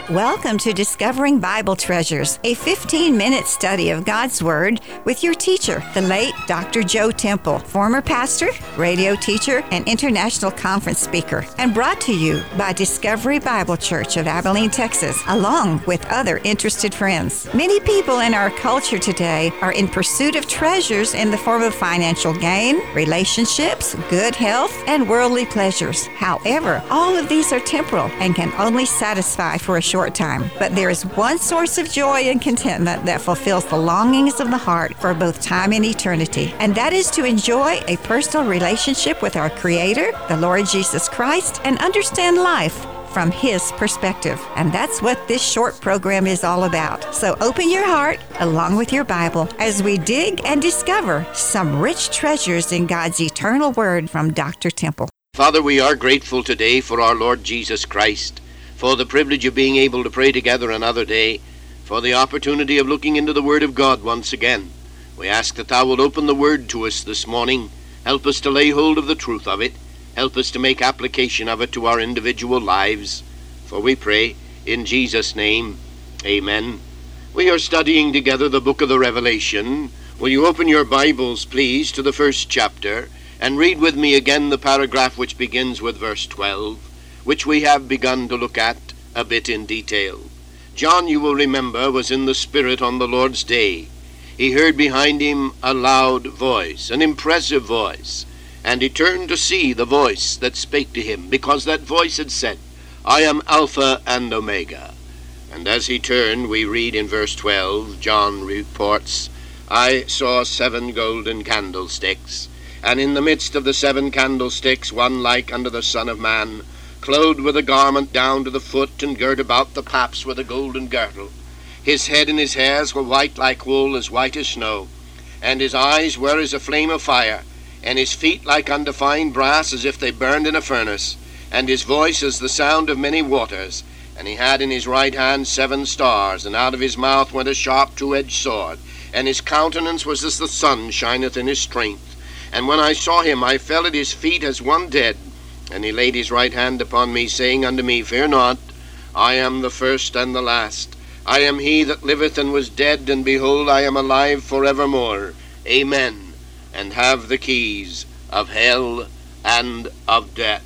Welcome to Discovering Bible Treasures, a 15-minute study of God's Word with your teacher, the late Dr. Joe Temple, former pastor, radio teacher, and international conference speaker, and brought to you by Discovery Bible Church of Abilene, Texas, along with other interested friends. Many people in our culture today are in pursuit of treasures in the form of financial gain, relationships, good health, and worldly pleasures. However, all of these are temporal and can only satisfy for a short time. But there is one source of joy and contentment that fulfills the longings of the heart for both time and eternity, and that is to enjoy a personal relationship with our Creator, the Lord Jesus Christ, and understand life from His perspective. And that's what this short program is all about. So open your heart along with your Bible as we dig and discover some rich treasures in God's eternal Word from Dr. Temple. Father, we are grateful today for our Lord Jesus Christ, for the privilege of being able to pray together another day, for the opportunity of looking into the Word of God once again. We ask that Thou wilt open the Word to us this morning. Help us to lay hold of the truth of it. Help us to make application of it to our individual lives. For we pray in Jesus' name, amen. We are studying together the book of the Revelation. Will you open your Bibles, please, to the first chapter, and read with me again the paragraph which begins with verse 12, which we have begun to look at a bit in detail. John, you will remember, was in the Spirit on the Lord's day. He heard behind him a loud voice, an impressive voice, and he turned to see the voice that spake to him, because that voice had said, I am Alpha and Omega. And as he turned, we read in verse 12, John reports, I saw 7 golden candlesticks, and in the midst of the 7 candlesticks one like unto the Son of Man, clothed with a garment down to the foot, and girt about the paps with a golden girdle. His head and his hairs were white like wool, as white as snow, and his eyes were as a flame of fire, and his feet like unto fine brass, as if they burned in a furnace, and his voice as the sound of many waters. And he had in his right hand 7 stars, and out of his mouth went a sharp 2-edged sword, and his countenance was as the sun shineth in his strength. And when I saw him, I fell at his feet as one dead. And he laid his right hand upon me, saying unto me, Fear not, I am the first and the last. I am he that liveth and was dead, and behold, I am alive forevermore. Amen. And have the keys of hell and of death.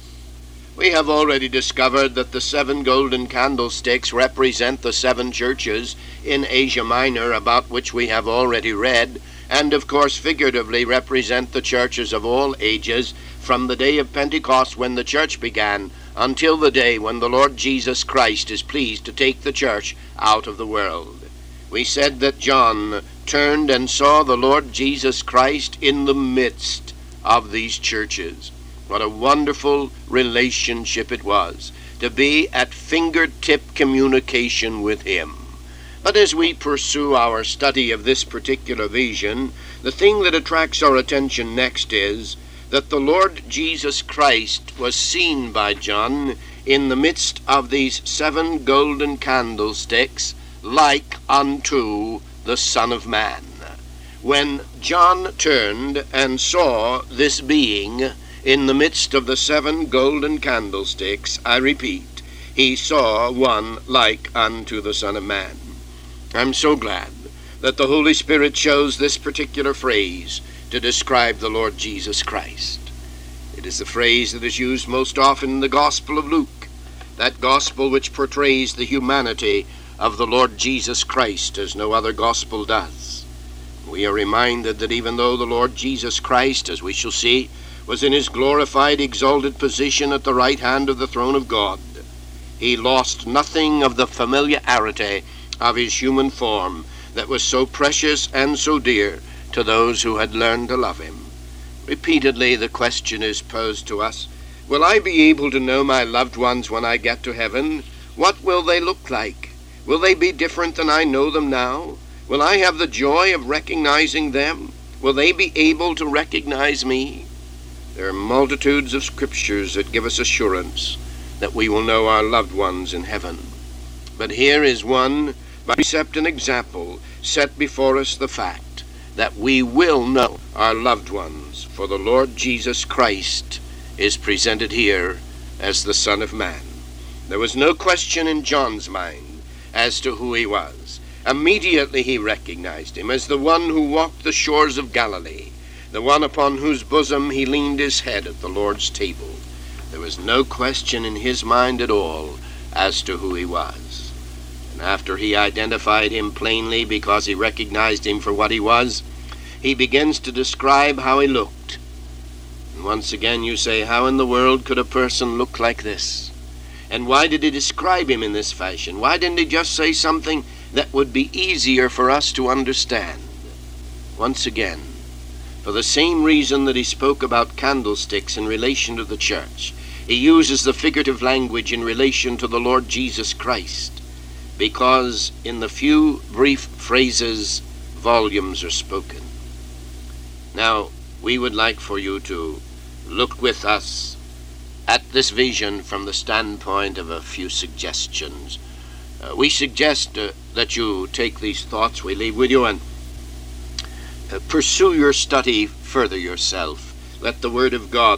We have already discovered that the 7 golden candlesticks represent the 7 churches in Asia Minor, about which we have already read, and of course figuratively represent the churches of all ages, from the day of Pentecost when the church began until the day when the Lord Jesus Christ is pleased to take the church out of the world. We said that John turned and saw the Lord Jesus Christ in the midst of these churches. What a wonderful relationship it was to be at fingertip communication with Him. But as we pursue our study of this particular vision, the thing that attracts our attention next is that the Lord Jesus Christ was seen by John in the midst of these 7 golden candlesticks, like unto the Son of Man. When John turned and saw this being in the midst of the 7 golden candlesticks, I repeat, he saw one like unto the Son of Man. I'm so glad that the Holy Spirit chose this particular phrase to describe the Lord Jesus Christ. It is the phrase that is used most often in the Gospel of Luke, that gospel which portrays the humanity of the Lord Jesus Christ as no other gospel does. We are reminded that even though the Lord Jesus Christ, as we shall see, was in his glorified, exalted position at the right hand of the throne of God, he lost nothing of the familiarity of his human form that was so precious and so dear to those who had learned to love him. Repeatedly the question is posed to us, will I be able to know my loved ones when I get to heaven? What will they look like? Will they be different than I know them now? Will I have the joy of recognizing them? Will they be able to recognize me? There are multitudes of scriptures that give us assurance that we will know our loved ones in heaven. But here is one, by precept and example, set before us the fact that we will know our loved ones, for the Lord Jesus Christ is presented here as the Son of Man. There was no question in John's mind as to who he was. Immediately he recognized him as the one who walked the shores of Galilee, the one upon whose bosom he leaned his head at the Lord's table. There was no question in his mind at all as to who he was. And after he identified him plainly because he recognized him for what he was, he begins to describe how he looked. And once again you say, how in the world could a person look like this? And why did he describe him in this fashion? Why didn't he just say something that would be easier for us to understand? Once again, for the same reason that he spoke about candlesticks in relation to the church, he uses the figurative language in relation to the Lord Jesus Christ, because in the few brief phrases, volumes are spoken. Now, we would like for you to look with us at this vision from the standpoint of a few suggestions. We suggest that you take these thoughts we leave with you and pursue your study further yourself. Let the Word of God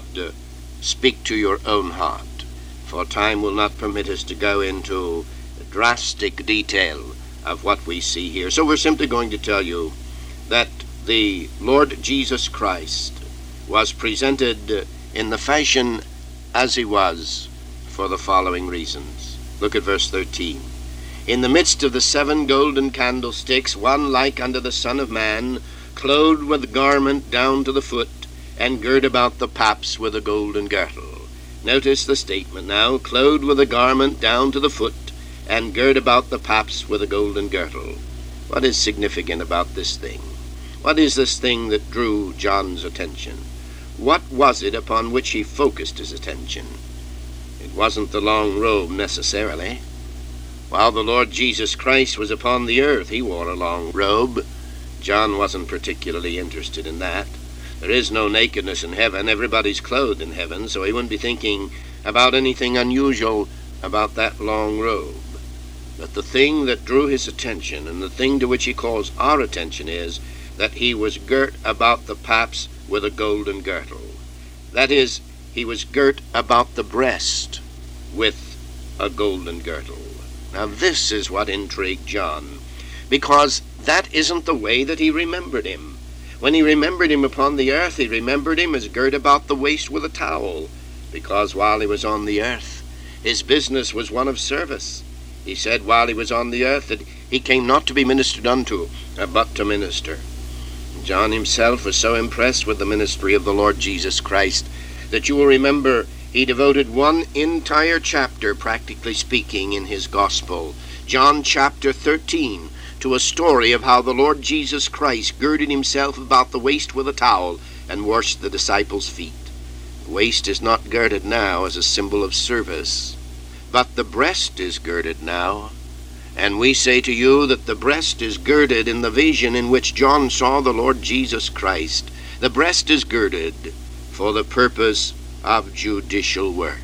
speak to your own heart, for time will not permit us to go into drastic detail of what we see here. So we're simply going to tell you that the Lord Jesus Christ was presented in the fashion as he was for the following reasons. Look at verse 13. In the midst of the 7 golden candlesticks, one like unto the Son of Man, clothed with a garment down to the foot, and girt about the paps with a golden girdle. Notice the statement now, clothed with a garment down to the foot, and girt about the paps with a golden girdle. What is significant about this thing? What is this thing that drew John's attention? What was it upon which he focused his attention? It wasn't the long robe necessarily. While the Lord Jesus Christ was upon the earth, he wore a long robe. John wasn't particularly interested in that. There is no nakedness in heaven. Everybody's clothed in heaven, so he wouldn't be thinking about anything unusual about that long robe. But the thing that drew his attention, and the thing to which he calls our attention, is that he was girt about the paps with a golden girdle. That is, he was girt about the breast with a golden girdle. Now this is what intrigued John, because that isn't the way that he remembered him. When he remembered him upon the earth, he remembered him as girt about the waist with a towel, because while he was on the earth, his business was one of service. He said while he was on the earth that he came not to be ministered unto, but to minister. John himself was so impressed with the ministry of the Lord Jesus Christ that you will remember he devoted one entire chapter, practically speaking, in his gospel, John chapter 13, to a story of how the Lord Jesus Christ girded himself about the waist with a towel and washed the disciples' feet. The waist is not girded now as a symbol of service, but the breast is girded now. And we say to you that the breast is girded in the vision in which John saw the Lord Jesus Christ. The breast is girded for the purpose of judicial work.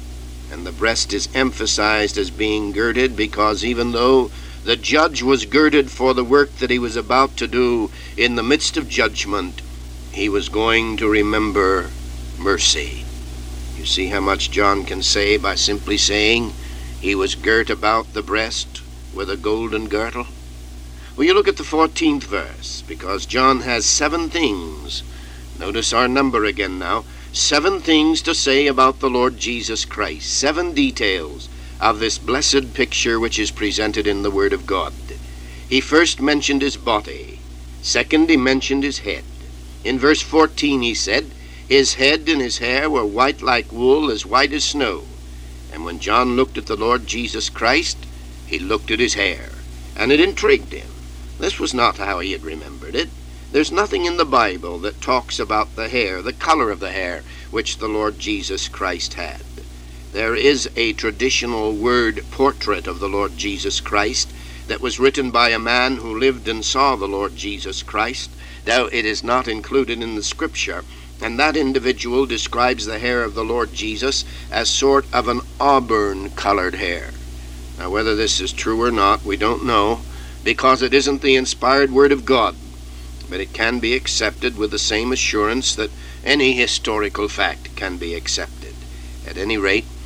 And the breast is emphasized as being girded because even though the judge was girded for the work that he was about to do in the midst of judgment, he was going to remember mercy. You see how much John can say by simply saying he was girt about the breast with a golden girdle? Well, you look at the 14th verse, because John has 7 things. Notice our number again now. 7 things to say about the Lord Jesus Christ. 7 details of this blessed picture which is presented in the Word of God. He first mentioned his body. Second, he mentioned his head. In verse 14 he said, his head and his hair were white like wool, as white as snow. And when John looked at the Lord Jesus Christ, he looked at his hair, and it intrigued him. This was not how he had remembered it. There's nothing in the Bible that talks about the hair, the color of the hair, which the Lord Jesus Christ had. There is a traditional word portrait of the Lord Jesus Christ that was written by a man who lived and saw the Lord Jesus Christ. Now, it is not included in the Scripture, and that individual describes the hair of the Lord Jesus as sort of an auburn-colored hair. Now, whether this is true or not, we don't know, because it isn't the inspired Word of God. But it can be accepted with the same assurance that any historical fact can be accepted. At any rate,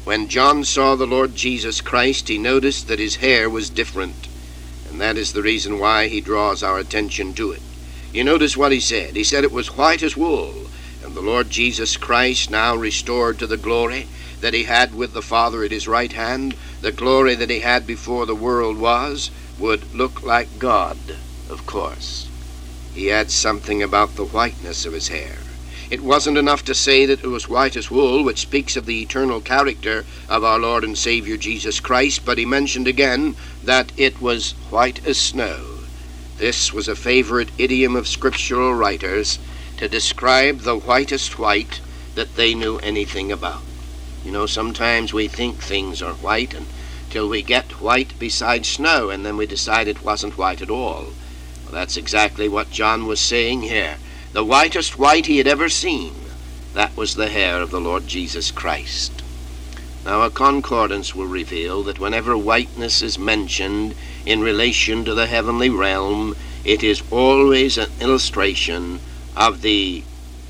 When John saw the Lord Jesus Christ, he noticed that his hair was different, and that is the reason why he draws our attention to it. You notice what he said. He said it was white as wool, and the Lord Jesus Christ, now restored to the glory that he had with the Father at his right hand, the glory that he had before the world was, would look like God, of course. He had something about the whiteness of his hair. It wasn't enough to say that it was white as wool, which speaks of the eternal character of our Lord and Savior Jesus Christ, but he mentioned again that it was white as snow. This was a favorite idiom of scriptural writers to describe the whitest white that they knew anything about. You know, sometimes we think things are white until we get white beside snow, and then we decide it wasn't white at all. Well, that's exactly what John was saying here. The whitest white he had ever seen, that was the hair of the Lord Jesus Christ. Now, a concordance will reveal that whenever whiteness is mentioned in relation to the heavenly realm, it is always an illustration of the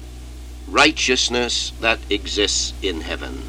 righteousness that exists in heaven.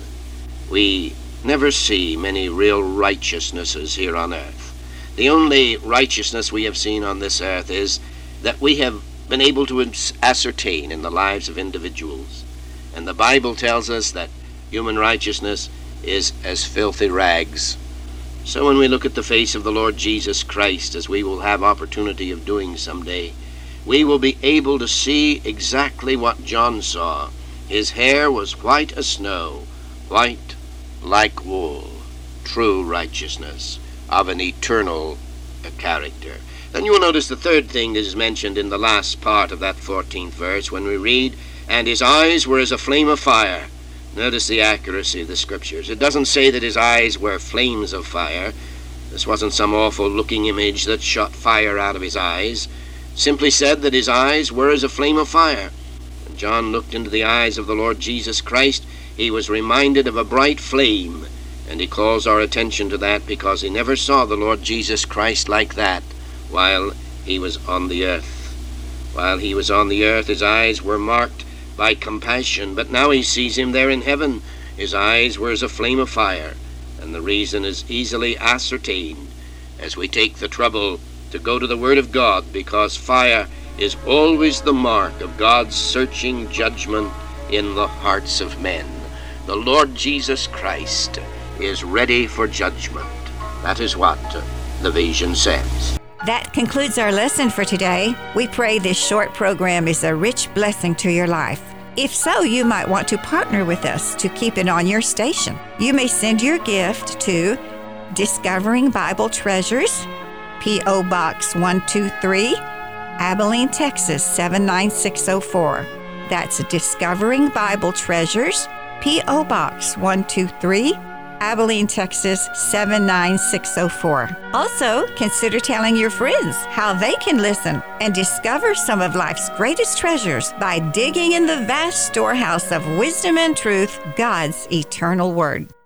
We never see many real righteousnesses here on earth. The only righteousness we have seen on this earth is that we have been able to ascertain in the lives of individuals. And the Bible tells us that human righteousness is as filthy rags. So when we look at the face of the Lord Jesus Christ, as we will have opportunity of doing someday, we will be able to see exactly what John saw. His hair was white as snow, white like wool, true righteousness of an eternal character. Then you will notice the third thing that is mentioned in the last part of that 14th verse when we read, "And his eyes were as a flame of fire." Notice the accuracy of the scriptures. It doesn't say that his eyes were flames of fire. This wasn't some awful looking image that shot fire out of his eyes. It simply said that his eyes were as a flame of fire. When John looked into the eyes of the Lord Jesus Christ, he was reminded of a bright flame, and he calls our attention to that because he never saw the Lord Jesus Christ like that while he was on the earth. While he was on the earth, his eyes were marked by compassion, but now he sees him there in heaven. His eyes were as a flame of fire, and the reason is easily ascertained as we take the trouble to go to the Word of God, because fire is always the mark of God's searching judgment in the hearts of men. The Lord Jesus Christ is ready for judgment. That is what the vision says. That concludes our lesson for today. We pray this short program is a rich blessing to your life. If so, you might want to partner with us to keep it on your station. You may send your gift to Discovering Bible Treasures, P.O. Box 123, Abilene, Texas 79604. That's Discovering Bible Treasures, P.O. Box 123, Abilene, Texas 79604. Also, consider telling your friends how they can listen and discover some of life's greatest treasures by digging in the vast storehouse of wisdom and truth, God's eternal Word.